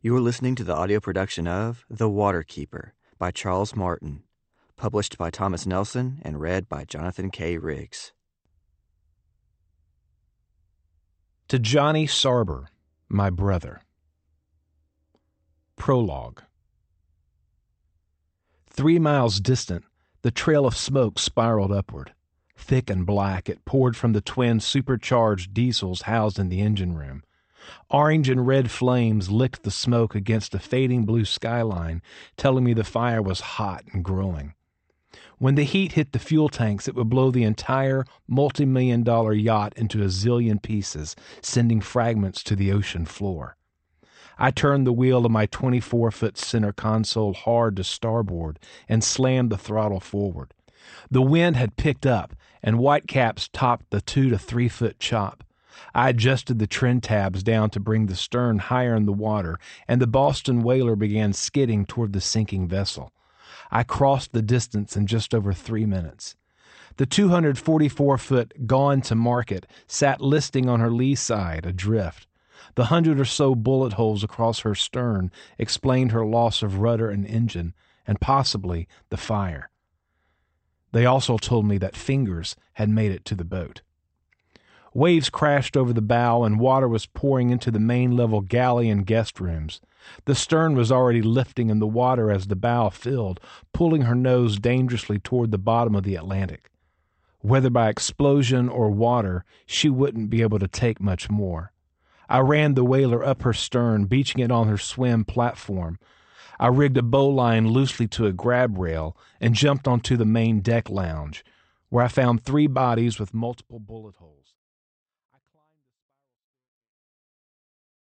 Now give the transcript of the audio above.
You are listening to the audio production of The Waterkeeper by Charles Martin, published by Thomas Nelson and read by Jonathan K. Riggs. To Johnny Sarber, my brother. Prologue. 3 miles distant, the trail of smoke spiraled upward. Thick and black, it poured from the twin supercharged diesels housed in the engine room. Orange and red flames licked the smoke against a fading blue skyline, telling me the fire was hot and growing. When the heat hit the fuel tanks, it would blow the entire multi-million-dollar yacht into a zillion pieces, sending fragments to the ocean floor. I turned the wheel of my 24-foot center console hard to starboard and slammed the throttle forward. The wind had picked up, and whitecaps topped the 2 to 3 foot chop. I adjusted the trim tabs down to bring the stern higher in the water, and the Boston whaler began skidding toward the sinking vessel. I crossed the distance in just over 3 minutes. The 244-foot Gone to Market sat listing on her lee side, adrift. The 100 or so bullet holes across her stern explained her loss of rudder and engine, and possibly the fire. They also told me that fingers had made it to the boat. Waves crashed over the bow, and water was pouring into the main level galley and guest rooms. The stern was already lifting in the water as the bow filled, pulling her nose dangerously toward the bottom of the Atlantic. Whether by explosion or water, she wouldn't be able to take much more. I ran the whaler up her stern, beaching it on her swim platform. I rigged a bowline loosely to a grab rail and jumped onto the main deck lounge, where I found 3 bodies with multiple bullet holes.